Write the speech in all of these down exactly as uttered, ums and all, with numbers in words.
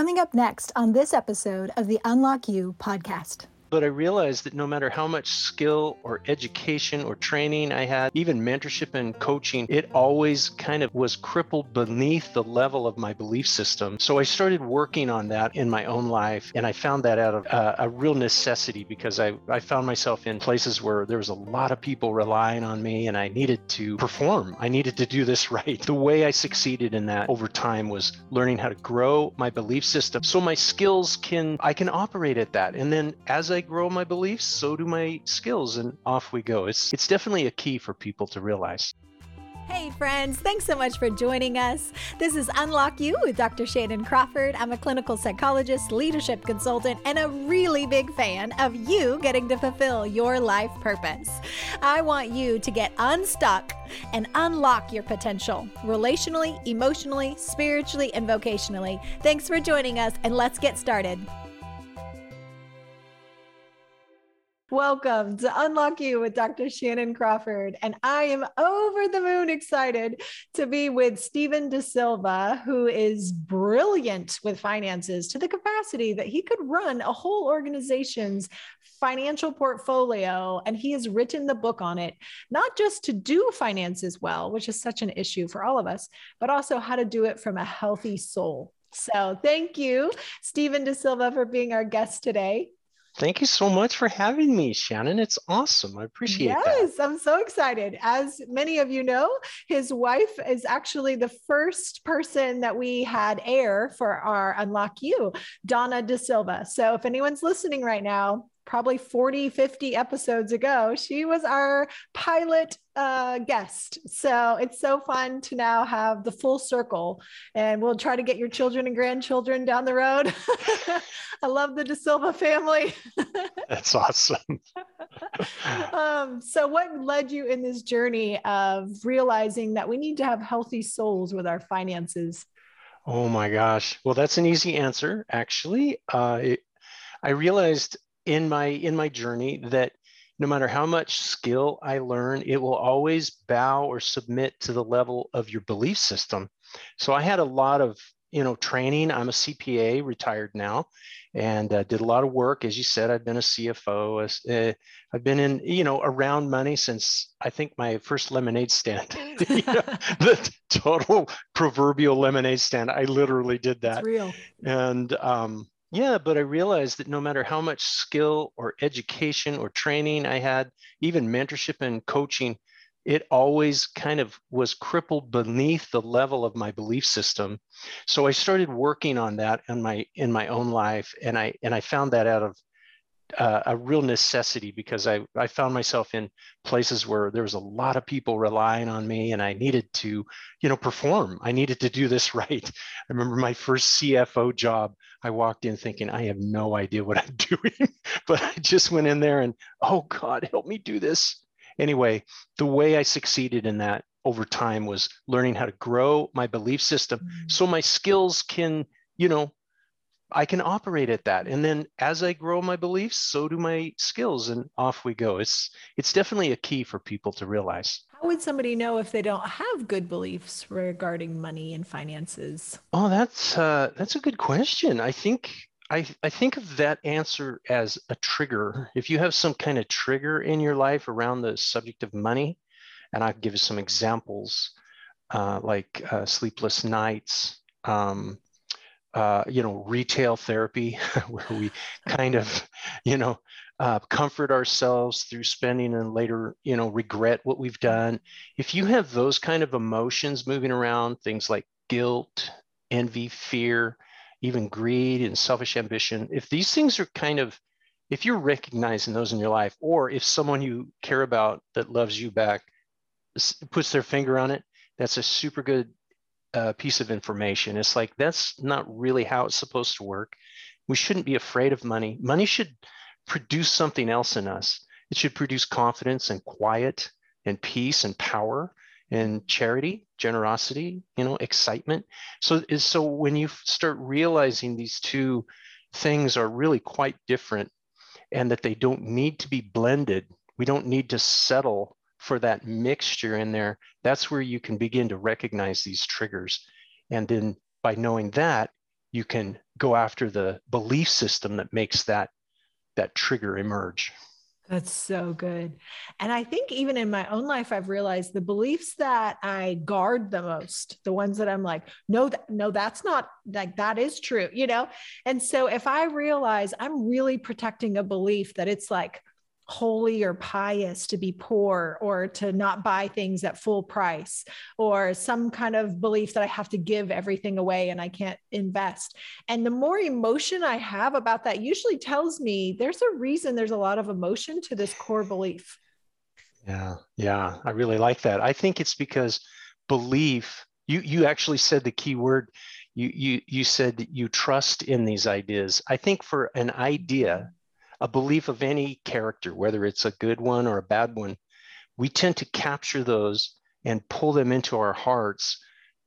Coming up next on this episode of the Unlock You podcast. But I realized that no matter how much skill or education or training I had, even mentorship and coaching, it always kind of was crippled beneath the level of my belief system. So I started working on that in my own life. And I found that out of uh, a real necessity because I, I found myself in places where there was a lot of people relying on me and I needed to perform. I needed to do this right. The way I succeeded in that over time was learning how to grow my belief system so my skills can, I can operate at that. And then as I grow my beliefs, so do my skills, and off we go. It's it's definitely a key for people to realize. Hey friends, thanks so much for joining us. This is Unlock You with Doctor Shannon Crawford. I'm a clinical psychologist, leadership consultant, and a really big fan of you getting to fulfill your life purpose. I want you to get unstuck and unlock your potential relationally, emotionally, spiritually, and vocationally. Thanks for joining us, and let's get started. Welcome to Unlock You with Doctor Shannon Crawford. And I am over the moon excited to be with Steven DeSilva, who is brilliant with finances to the capacity that he could run a whole organization's financial portfolio. And he has written the book on it, not just to do finances well, which is such an issue for all of us, but also how to do it from a healthy soul. So thank you, Steven DeSilva, for being our guest today. Thank you so much for having me, Shannon. It's awesome. I appreciate yes, that. Yes, I'm so excited. As many of you know, his wife is actually the first person that we had air for our Unlock You, Donna DeSilva. So if anyone's listening right now, probably forty, fifty episodes ago, she was our pilot uh, guest. So it's so fun to now have the full circle, and we'll try to get your children and grandchildren down the road. I love the DeSilva family. That's awesome. um, so what led you in this journey of realizing that we need to have healthy souls with our finances? Oh my gosh. Well, that's an easy answer, actually. Uh, it, I realized in my in my journey that no matter how much skill I learn, it will always bow or submit to the level of your belief system. So I had a lot of, you know, training. I'm a C P A, retired now, and uh, did a lot of work. As you said, I've been a C F O. Uh, I've been in, you know, around money since I think my first lemonade stand. You know, the total proverbial lemonade stand. I literally did that. It's real. And um, yeah, but I realized that no matter how much skill or education or training I had, even mentorship and coaching, it always kind of was crippled beneath the level of my belief system. So I started working on that in my in my own life, and I and I found that out of uh, a real necessity because I I found myself in places where there was a lot of people relying on me, and I needed to, you know, perform. I needed to do this right. I remember my first C F O job. I walked in thinking I have no idea what I'm doing, but I just went in there and, oh God, help me do this. Anyway, the way I succeeded in that over time was learning how to grow my belief system mm-hmm. so my skills can, you know, I can operate at that. And then as I grow my beliefs, so do my skills, and off we go. It's it's definitely a key for people to realize. How would somebody know if they don't have good beliefs regarding money and finances? Oh, that's uh, that's a good question. I think I, I think of that answer as a trigger. If you have some kind of trigger in your life around the subject of money, and I'll give you some examples, uh, like uh, sleepless nights, um, uh, you know, retail therapy, where we kind of, you know, uh, comfort ourselves through spending and later, you know, regret what we've done. If you have those kind of emotions moving around, things like guilt, envy, fear, even greed and selfish ambition, if these things are kind of, if you're recognizing those in your life, or if someone you care about that loves you back puts their finger on it, that's a super good uh, piece of information. It's like, that's not really how it's supposed to work. We shouldn't be afraid of money. Money should produce something else in us. It should produce confidence and quiet and peace and power and charity, generosity, you know, excitement. So, so when you start realizing these two things are really quite different and that they don't need to be blended, we don't need to settle for that mixture in there, that's where you can begin to recognize these triggers. And then by knowing that, you can go after the belief system that makes that that trigger emerge. That's so good. And I think even in my own life, I've realized the beliefs that I guard the most, the ones that I'm like, no, th- no, that's not like, that is true, you know? And so if I realize I'm really protecting a belief that it's like holy or pious to be poor or to not buy things at full price, or some kind of belief that I have to give everything away and I can't invest. And the more emotion I have about that usually tells me there's a reason there's a lot of emotion to this core belief. Yeah, yeah, I really like that. I think it's because belief, you you actually said the key word. You you you said that you trust in these ideas. I think for an idea, a belief of any character, whether it's a good one or a bad one, we tend to capture those and pull them into our hearts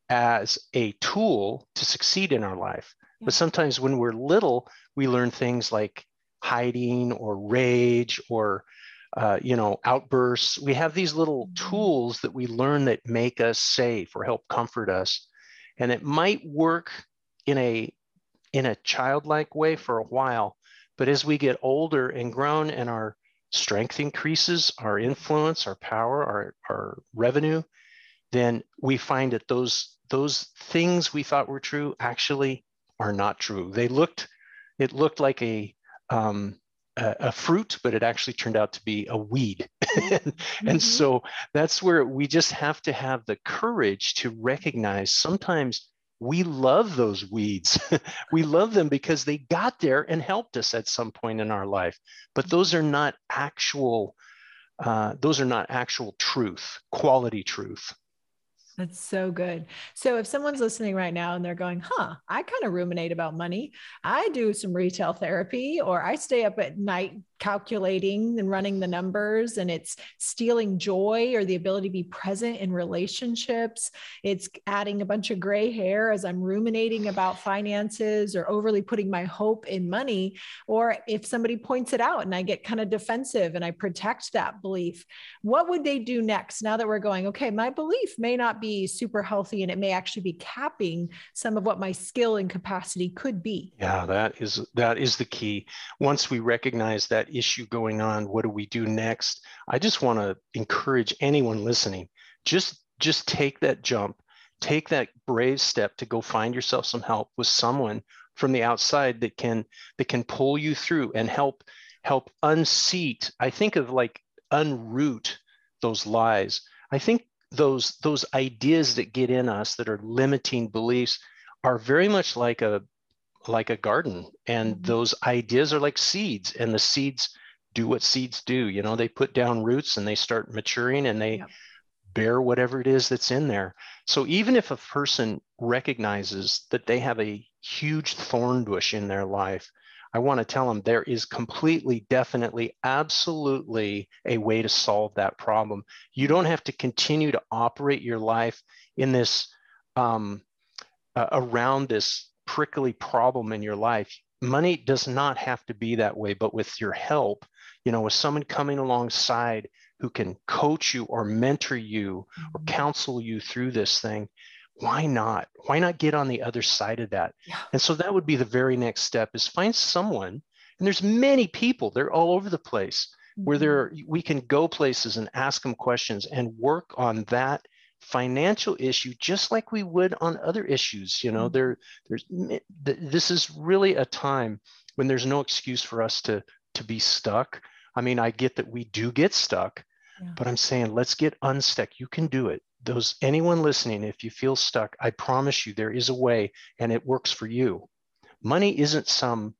as a tool to succeed in our life. Yeah. But sometimes when we're little, we learn things like hiding or rage or uh, you know, outbursts. We have these little Mm-hmm. tools that we learn that make us safe or help comfort us. And it might work in a in a childlike way for a while, but as we get older and grown and our strength increases, our influence, our power, our, our revenue, then we find that those those things we thought were true actually are not true. They looked, it looked like a um, a, a fruit, but it actually turned out to be a weed. and, and so that's where we just have to have the courage to recognize sometimes we love those weeds. We love them because they got there and helped us at some point in our life. But those are not actual, uh, those are not actual truth, quality truth. That's so good. So if someone's listening right now and they're going, huh, I kind of ruminate about money. I do some retail therapy, or I stay up at night calculating and running the numbers, and it's stealing joy or the ability to be present in relationships. It's adding a bunch of gray hair as I'm ruminating about finances or overly putting my hope in money. Or if somebody points it out and I get kind of defensive and I protect that belief, what would they do next? Now that we're going, okay, my belief may not be super healthy and it may actually be capping some of what my skill and capacity could be. Yeah, that is that is the key. Once we recognize that issue going on, what do we do next? I just want to encourage anyone listening, just just take that jump, take that brave step to go find yourself some help with someone from the outside that can that can pull you through and help help unseat. I think of like unroot those lies. I think those those ideas that get in us that are limiting beliefs are very much like a like a garden, and Mm-hmm. those ideas are like seeds, and the seeds do what seeds do. You know, they put down roots and they start maturing and they Yep. bear whatever it is that's in there. So even if a person recognizes that they have a huge thorn bush in their life, I want to tell them there is completely, definitely, absolutely a way to solve that problem. You don't have to continue to operate your life in this um, uh, around this prickly problem in your life. Money does not have to be that way, but with your help, you know, with someone coming alongside who can coach you or mentor you or counsel you through this thing, why not? Why not get on the other side of that? Yeah. And so that would be the very next step, is find someone, and there's many people, they're all over the place, where there we can go places and ask them questions and work on that financial issue just like we would on other issues. You know, there there's this is really a time when there's no excuse for us to to be stuck. I mean, I get that we do get stuck, Yeah. but I'm saying let's get unstuck. You can do it. Those anyone listening, if you feel stuck, I promise you there is a way, and it works for you. Money isn't some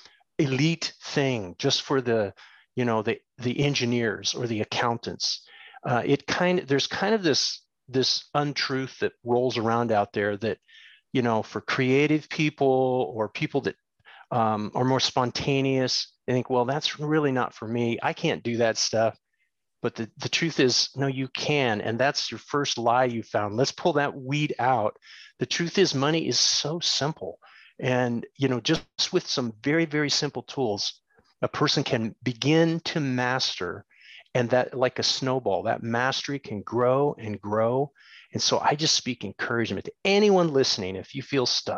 elite thing just for the, you know, the the engineers or the accountants. Uh, it kind of there's kind of this this untruth that rolls around out there that, you know, for creative people or people that um, are more spontaneous, they think, well, that's really not for me. I can't do that stuff. But the, the truth is, no, you can. And that's your first lie you found. Let's pull that weed out. The truth is, money is so simple. And, you know, just with some very, very simple tools, a person can begin to master. And that, like a snowball, that mastery can grow and grow. And so I just speak encouragement to anyone listening. If you feel stuck,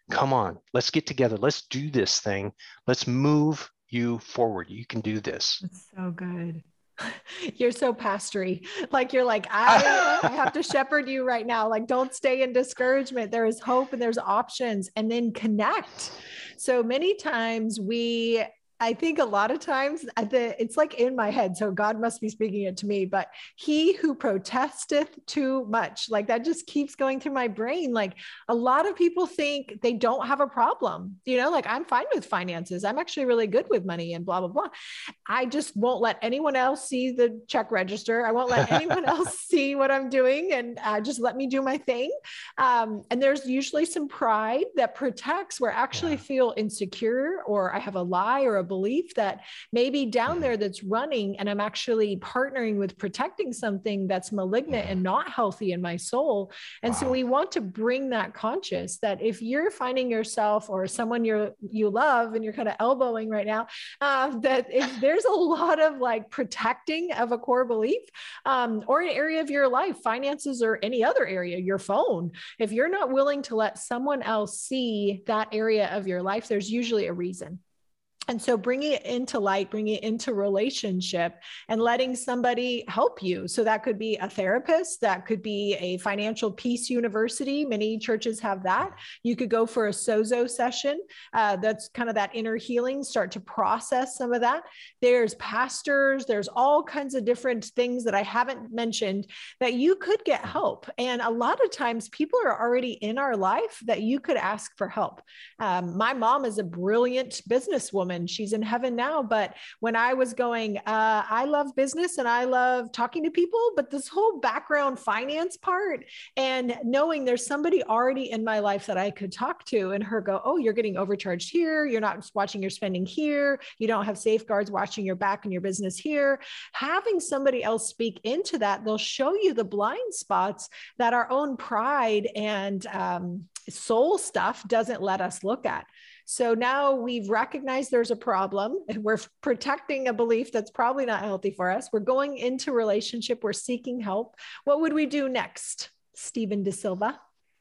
come on, let's get together. Let's do this thing. Let's move you forward. You can do this. That's so good. You're so pastory. Like you're like, I, I have to shepherd you right now. Like, don't stay in discouragement. There is hope and there's options, and then connect. So many times we, I think a lot of times the, it's like in my head. So God must be speaking it to me, but he who protesteth too much, like that just keeps going through my brain. Like a lot of people think they don't have a problem, you know, like I'm fine with finances. I'm actually really good with money and blah, blah, blah. I just won't let anyone else see the check register. I won't let anyone else see what I'm doing, and uh, just let me do my thing. Um, and there's usually some pride that protects where I actually yeah. feel insecure, or I have a lie or a belief that maybe down there that's running, and I'm actually partnering with protecting something that's malignant and not healthy in my soul. And wow. so we want to bring that conscious that if you're finding yourself or someone you're, you love and you're kind of elbowing right now, uh, that if there's a lot of like protecting of a core belief, um, or an area of your life, finances or any other area, your phone, if you're not willing to let someone else see that area of your life, there's usually a reason. And so bringing it into light, bringing it into relationship and letting somebody help you. So that could be a therapist, that could be a financial peace university. Many churches have that. You could go for a sozo session. Uh, that's kind of that inner healing, start to process some of that. There's pastors, there's all kinds of different things that I haven't mentioned that you could get help. And a lot of times people are already in our life that you could ask for help. Um, my mom is a brilliant businesswoman. She's in heaven now. But when I was going, uh, I love business and I love talking to people, but this whole background finance part and knowing there's somebody already in my life that I could talk to and her go, oh, you're getting overcharged here. You're not watching your spending here. You don't have safeguards watching your back and your business here. Having somebody else speak into that, they'll show you the blind spots that our own pride and um, soul stuff doesn't let us look at. So now we've recognized there's a problem and we're protecting a belief that's probably not healthy for us. We're going into relationship. We're seeking help. What would we do next, Stephen De Silva?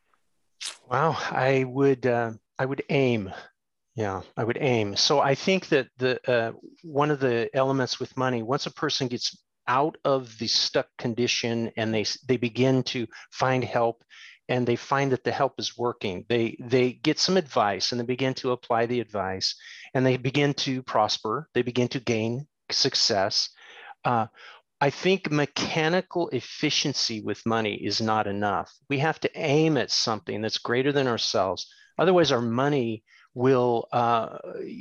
Wow, I would, uh, I would aim. Yeah, I would aim. So I think that the uh, one of the elements with money, once a person gets out of the stuck condition and they they begin to find help, and they find that the help is working. They they get some advice and they begin to apply the advice and they begin to prosper. They begin to gain success. Uh, I think mechanical efficiency with money is not enough. We have to aim at something that's greater than ourselves. Otherwise, our money will, uh,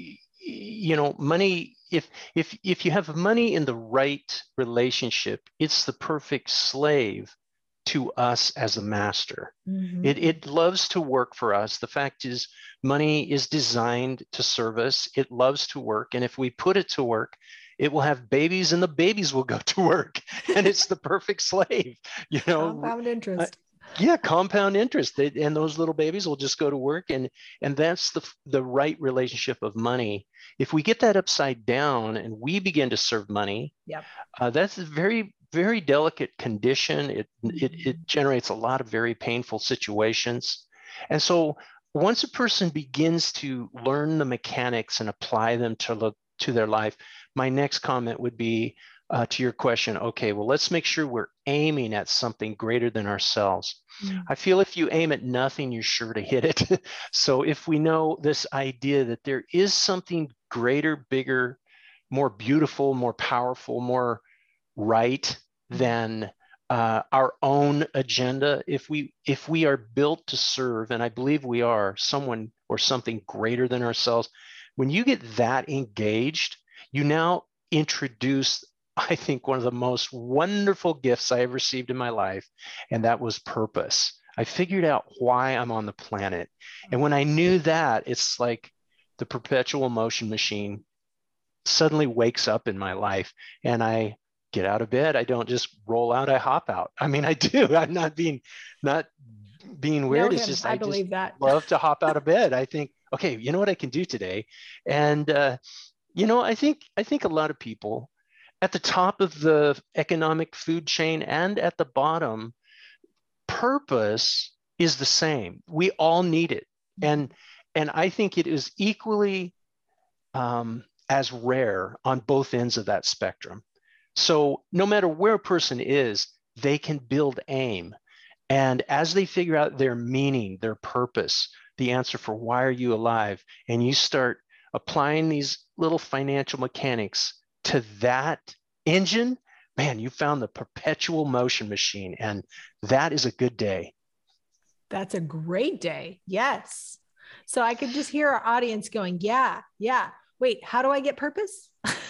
you know, money, if, if, if you have money in the right relationship, it's the perfect slave to us as a master. Mm-hmm. It, it loves to work for us. The fact is, money is designed to serve us. It loves to work. And if we put it to work, it will have babies and the babies will go to work. And it's the perfect slave, you know. Compound interest. Uh, yeah, compound interest. They, and those little babies will just go to work. And, and that's the, the right relationship of money. If we get that upside down and we begin to serve money, yep. uh, that's a very, very delicate condition. It, it, it generates a lot of very painful situations. And so once a person begins to learn the mechanics and apply them to, to their life, my next comment would be uh, to your question, okay, well, let's make sure we're aiming at something greater than ourselves. Mm. I feel if you aim at nothing, you're sure to hit it. So if we know this idea that there is something greater, bigger, more beautiful, more powerful, more right than uh, our own agenda, if we if we are built to serve, and I believe we are, someone or something greater than ourselves, when you get that engaged, you now introduce, I think, one of the most wonderful gifts I have received in my life, and that was purpose. I figured out why I'm on the planet. And when I knew that, it's like the perpetual motion machine suddenly wakes up in my life, and I get out of bed. I don't just roll out, I hop out. I mean, I do. I'm not being not being weird. No, it's just I, I believe just that. love to hop out of bed. I think, okay, you know what I can do today? And uh, you know, I think I think a lot of people at the top of the economic food chain and at the bottom, purpose is the same. We all need it. And and I think it is equally um, as rare on both ends of that spectrum. So no matter where a person is, they can build AIM. And as they figure out their meaning, their purpose, the answer for why are you alive, and you start applying these little financial mechanics to that engine, man, you found the perpetual motion machine. And that is a good day. That's a great day. Yes. So I could just hear our audience going, yeah, yeah. Wait, how do I get purpose?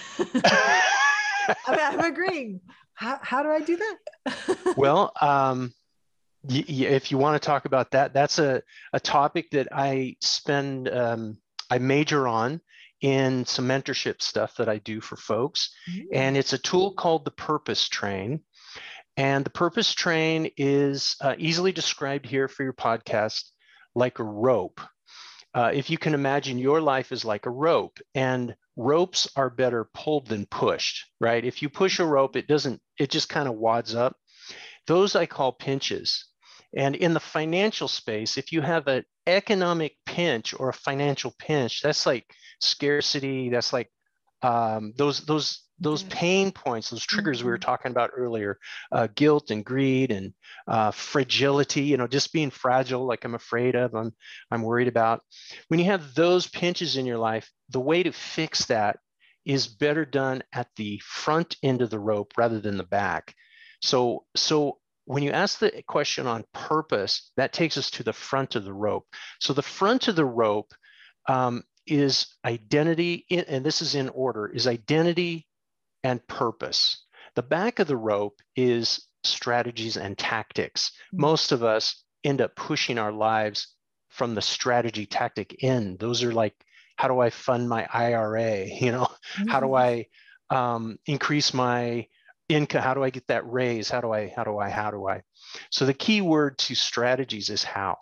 I'm, I'm agreeing. How, how do I do that? Well, um, y- y- if you want to talk about that, that's a, a topic that I spend, um, I major on in some mentorship stuff that I do for folks. Mm. And it's a tool called the Purpose Train. And the Purpose Train is uh, easily described here for your podcast like a rope. Uh, if you can imagine, your life is like a rope, and ropes are better pulled than pushed, right? If you push a rope, it doesn't, it just kind of wads up. Those I call pinches. And in the financial space, if you have an economic pinch or a financial pinch, that's like scarcity, that's like um, those, those, those pain points, those triggers mm-hmm. we were talking about earlier, uh, guilt and greed and uh, fragility, you know, just being fragile, like I'm afraid of, I'm, I'm worried about. When you have those pinches in your life, the way to fix that is better done at the front end of the rope rather than the back. So, so when you ask the question on purpose, that takes us to the front of the rope. So the front of the rope um, is identity, and this is in order, is identity and purpose. The back of the rope is strategies and tactics. Mm-hmm. Most of us end up pushing our lives from the strategy tactic end. Those are like, how do I fund my I R A? You know, mm-hmm. how do I um, increase my income? How do I get that raise? How do I, how do I, how do I? So the key word to strategies is how.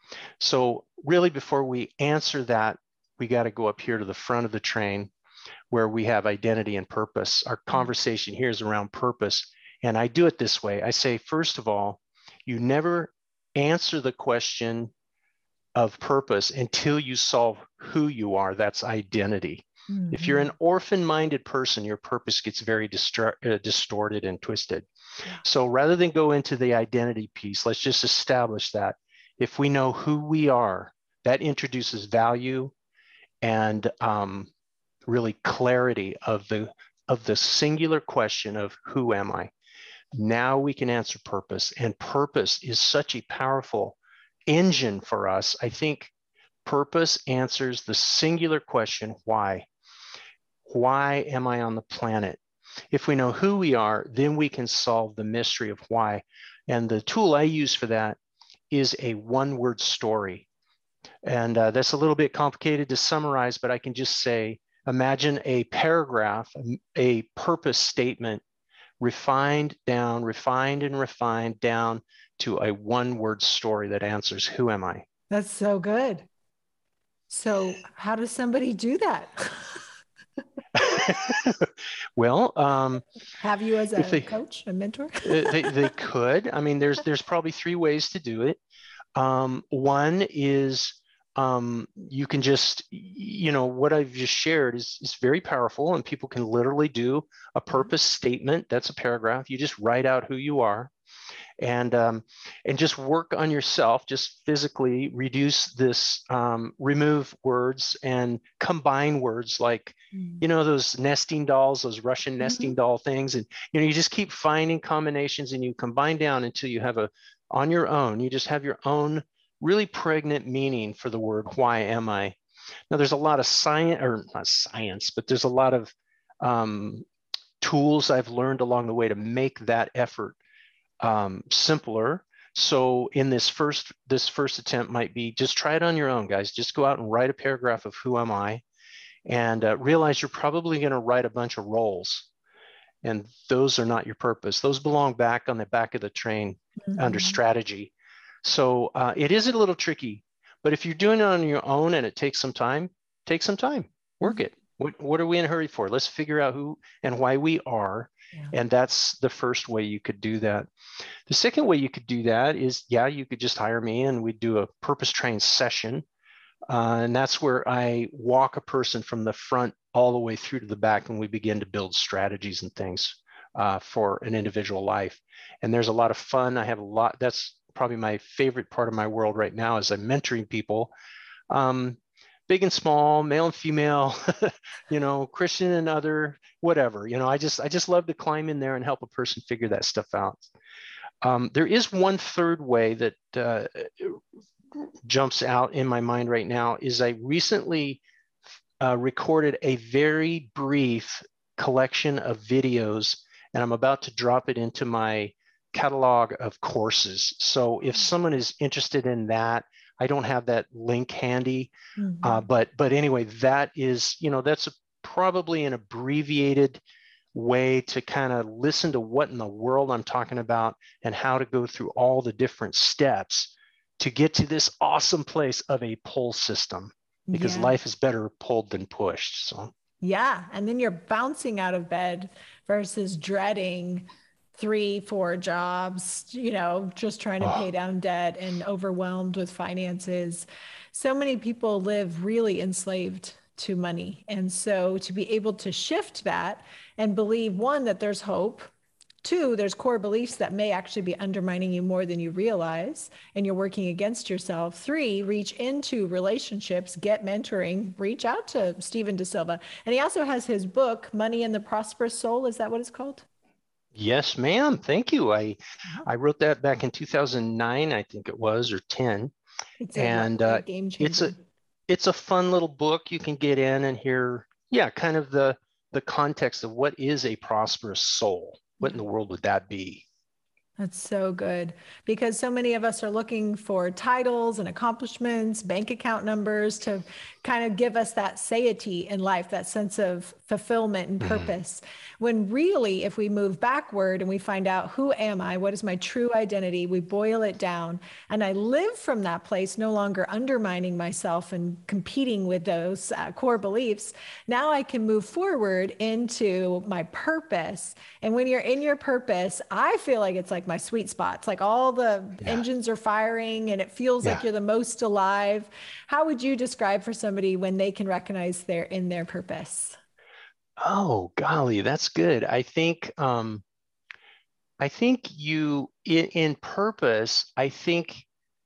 So really, before we answer that, we got to go up here to the front of the train where we have identity and purpose. Our conversation here is around purpose. And I do it this way. I say, first of all, you never answer the question of purpose until you solve who you are. That's identity. Mm-hmm. If you're an orphan-minded person, your purpose gets very distra- uh, distorted and twisted. Yeah. So rather than go into the identity piece, let's just establish that. If we know who we are, that introduces value and um, really clarity of the of the singular question of who am I? Now we can answer purpose, and purpose is such a powerful engine for us. I think purpose answers the singular question, why? Why am I on the planet? If we know who we are, then we can solve the mystery of why. And the tool I use for that is a one-word story. And uh, that's a little bit complicated to summarize, but I can just say, imagine a paragraph, a purpose statement, refined down, refined and refined down to a one-word story that answers, who am I? That's so good. So how does somebody do that? Well, um, have you as a they, coach, a mentor? they, they could. I mean, there's there's probably three ways to do it. Um, one is um, you can just, you know, what I've just shared is, is very powerful, and people can literally do a purpose statement. That's a paragraph. You just write out who you are, and um, and just work on yourself. Just physically reduce this, um, remove words and combine words like, mm-hmm. you know, those nesting dolls, those Russian nesting mm-hmm. doll things, and you know, you just keep finding combinations and you combine down until you have a, on your own, you just have your own really pregnant meaning for the word, why am I? Now, there's a lot of science, or not science, but there's a lot of um, tools I've learned along the way to make that effort um, simpler. So in this first, this first attempt might be, just try it on your own, guys. Just go out and write a paragraph of who am I, and uh, realize you're probably going to write a bunch of roles. And those are not your purpose. Those belong back on the back of the train mm-hmm. under strategy. So uh, it is a little tricky, but if you're doing it on your own and it takes some time, take some time, work mm-hmm. it. What, what are we in a hurry for? Let's figure out who and why we are. Yeah. And that's the first way you could do that. The second way you could do that is, yeah, you could just hire me and we'd do a purpose train session. Uh, and that's where I walk a person from the front all the way through to the back, and we begin to build strategies and things uh, for an individual life. And there's a lot of fun. I have a lot, that's probably my favorite part of my world right now, is I'm mentoring people, um, big and small, male and female, you know, Christian and other, whatever. You know, I just, I just love to climb in there and help a person figure that stuff out. Um, there is one third way that uh, jumps out in my mind right now, is I recently uh, recorded a very brief collection of videos, and I'm about to drop it into my catalog of courses. So if someone is interested in that, I don't have that link handy, mm-hmm. uh, but but anyway, that is, you know, that's a, probably an abbreviated way to kind of listen to what in the world I'm talking about and how to go through all the different steps to get to this awesome place of a pull system, because yeah. life is better pulled than pushed. So yeah, and then you're bouncing out of bed versus dreading three, four jobs, you know, just trying to oh. pay down debt and overwhelmed with finances. So many people live really enslaved to money. And so to be able to shift that and believe, one, that there's hope, two, there's core beliefs that may actually be undermining you more than you realize, and you're working against yourself. Three, reach into relationships, get mentoring, reach out to Steven DeSilva. And he also has his book, Money and the Prosperous Soul. Is that what it's called? Yes, ma'am. Thank you. I uh-huh. I wrote that back in two thousand nine, I think it was, or ten. It's and a uh, game changer. It's a it's a fun little book. You can get in and hear, yeah, kind of the the context of what is a prosperous soul. What in the world would that be? That's so good, because so many of us are looking for titles and accomplishments, bank account numbers to kind of give us that satiety in life, that sense of fulfillment and purpose. Mm-hmm. When really, if we move backward and we find out, who am I? What is my true identity? We boil it down, and I live from that place, no longer undermining myself and competing with those uh, core beliefs. Now I can move forward into my purpose. And when you're in your purpose, I feel like it's like my sweet spot. It's like all the yeah. engines are firing and it feels yeah. like you're the most alive. How would you describe for somebody when they can recognize they're in their purpose? Oh, golly, that's good. I think, um, I think you, in, in purpose, I think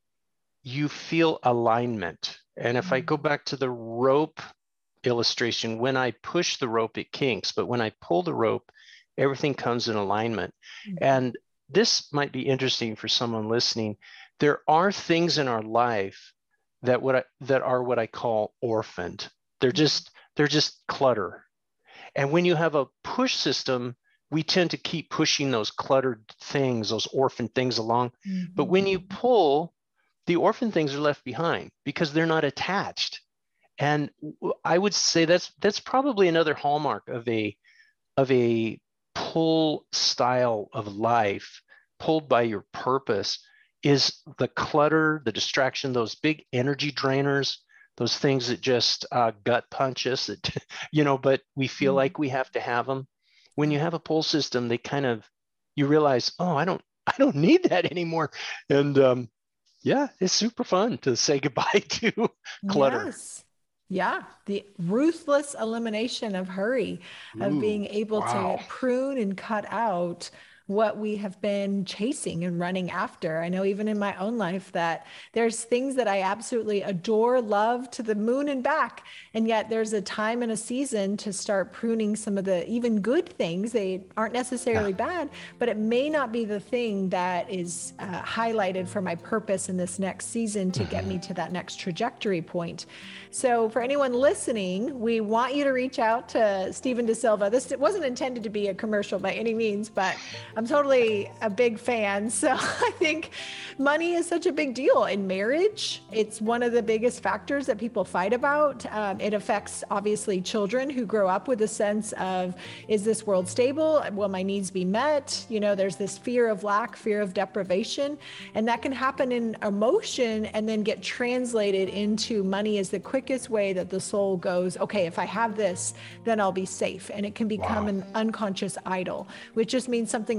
you feel alignment. And if mm-hmm. I go back to the rope illustration, when I push the rope, it kinks, but when I pull the rope, everything comes in alignment. Mm-hmm. And this might be interesting for someone listening. There are things in our life that what I, that are what I call orphaned. They're just they're just clutter. And when you have a push system, we tend to keep pushing those cluttered things, those orphan things along. Mm-hmm. But when you pull, the orphan things are left behind because they're not attached. And I would say that's that's probably another hallmark of a of a pull style of life, pulled by your purpose, is the clutter, the distraction, those big energy drainers, those things that just uh, gut punch us, that, you know, but we feel mm-hmm. like we have to have them. When you have a pull system, they kind of, you realize, oh, I don't, I don't need that anymore. And um, yeah, it's super fun to say goodbye to clutter. Yes. Yeah, the ruthless elimination of hurry, of Ooh, being able wow. to prune and cut out what we have been chasing and running after. I know even in my own life that there's things that I absolutely adore, love to the moon and back. And yet there's a time and a season to start pruning some of the even good things. They aren't necessarily yeah. bad, but it may not be the thing that is uh, highlighted for my purpose in this next season to mm-hmm. get me to that next trajectory point. So for anyone listening, we want you to reach out to Steven DeSilva. This wasn't intended to be a commercial by any means, but I'm totally a big fan. So I think money is such a big deal in marriage. It's one of the biggest factors that people fight about. Um, it affects obviously children who grow up with a sense of, is this world stable? Will my needs be met? You know, there's this fear of lack, fear of deprivation, and that can happen in emotion and then get translated into money as the quickest way that the soul goes, okay, if I have this, then I'll be safe. And it can become wow. an unconscious idol, which just means something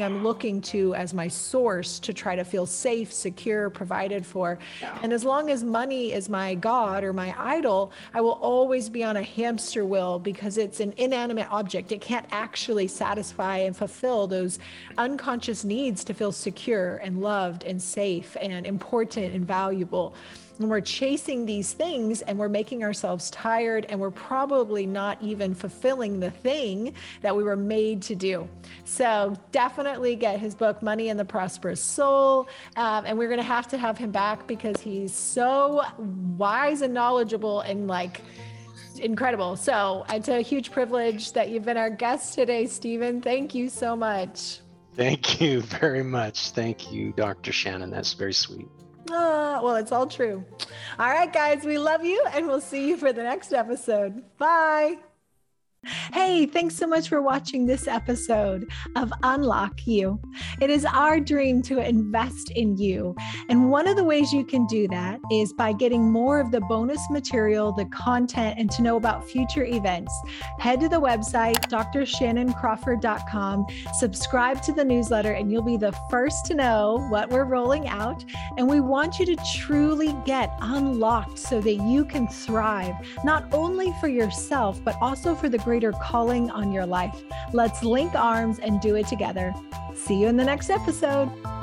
something I'm looking to as my source to try to feel safe, secure, provided for. And as long as money is my God or my idol, I will always be on a hamster wheel because it's an inanimate object. It can't actually satisfy and fulfill those unconscious needs to feel secure and loved and safe and important and valuable. And we're chasing these things and we're making ourselves tired, and we're probably not even fulfilling the thing that we were made to do. So definitely get his book, Money and the Prosperous Soul. Um, and we're going to have to have him back because he's so wise and knowledgeable and like incredible. So it's a huge privilege that you've been our guest today, Stephen. Thank you so much. Thank you very much. Thank you, Doctor Shannon. That's very sweet. Oh, well, it's all true. All right, guys, we love you, and we'll see you for the next episode. Bye. Hey, thanks so much for watching this episode of Unlock You. It is our dream to invest in you. And one of the ways you can do that is by getting more of the bonus material, the content, and to know about future events. Head to the website, d r shannon crawford dot com, subscribe to the newsletter, and you'll be the first to know what we're rolling out. And we want you to truly get unlocked so that you can thrive, not only for yourself, but also for the greater calling on your life. Let's link arms and do it together. See you in the next episode.